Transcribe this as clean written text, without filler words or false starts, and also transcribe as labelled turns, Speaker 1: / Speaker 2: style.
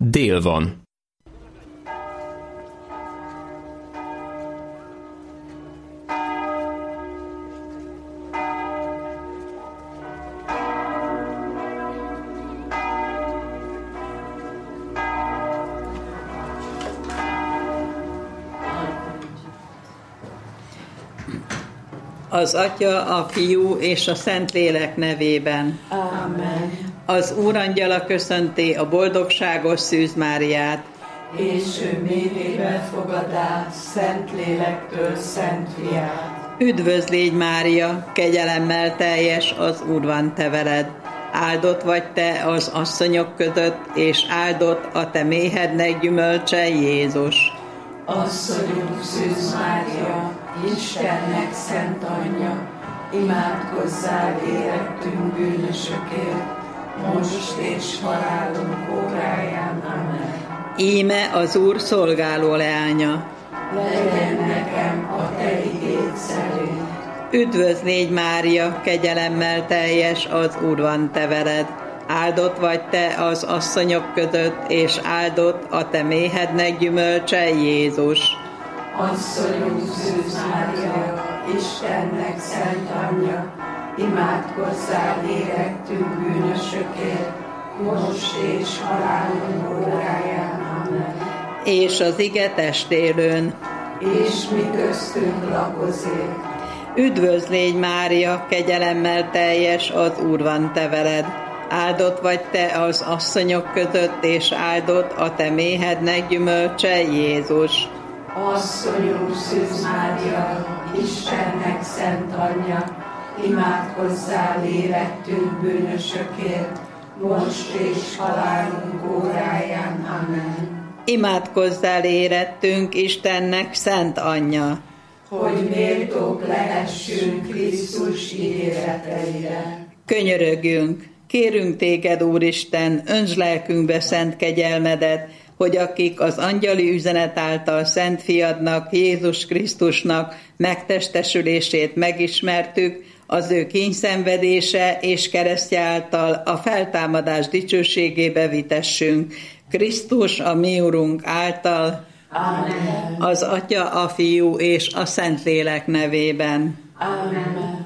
Speaker 1: dél van.
Speaker 2: Az Atya, a Fiú és a Szentlélek nevében.
Speaker 3: Amen.
Speaker 2: Az Úrangyala köszönti a boldogságos Szűz Máriát.
Speaker 3: És ő méhébe fogadá Szentlélektől Szent Fiát.
Speaker 2: Üdvözl légy, Mária, kegyelemmel teljes, az Úr van te veled. Áldott vagy te az asszonyok között, és áldott a te méhednek gyümölcse, Jézus.
Speaker 3: Asszonyunk Szűz Mária, Istennek szent anyja, imádkozzál érettünk bűnösökért, most és halálunk óráján. Amen.
Speaker 2: Íme az Úr szolgáló leánya.
Speaker 3: Legyen nekem a te igéd szerint.
Speaker 2: Üdvözl légy, Mária, kegyelemmel teljes, az Úr van te veled. Áldott vagy te az asszonyok között, és áldott a te méhednek gyümölcse, Jézus.
Speaker 3: Asszonyunk Szűz Mária, Istennek szent anyja, imádkozzál érettünk bűnösökért, most és halálunk óráján. Amen.
Speaker 2: És az ige testélőn.
Speaker 3: És mi köztünk lakozik.
Speaker 2: Üdvözl légy, Mária, kegyelemmel teljes, az Úr van te veled. Áldott vagy te az asszonyok között, és áldott a te méhednek gyümölcse, Jézus.
Speaker 3: Asszonyunk Szűz Mária, Istennek szent anyja, imádkozzál érettünk bűnösökért, most és halálunk óráján. Amen.
Speaker 2: Imádkozzál érettünk, Istennek szent anyja,
Speaker 3: hogy méltók lehessünk Krisztus ígéreteire.
Speaker 2: Könyörögjünk, kérünk téged, Úristen, öntsd lelkünkbe szent kegyelmedet, hogy akik az angyali üzenet által Szent Fiadnak, Jézus Krisztusnak megtestesülését megismertük, az ő kínszenvedése és keresztje által a feltámadás dicsőségébe vitessünk. Krisztus, a mi Urunk által.
Speaker 3: Amen.
Speaker 2: Az Atya, a Fiú és a Szentlélek nevében.
Speaker 3: Amen.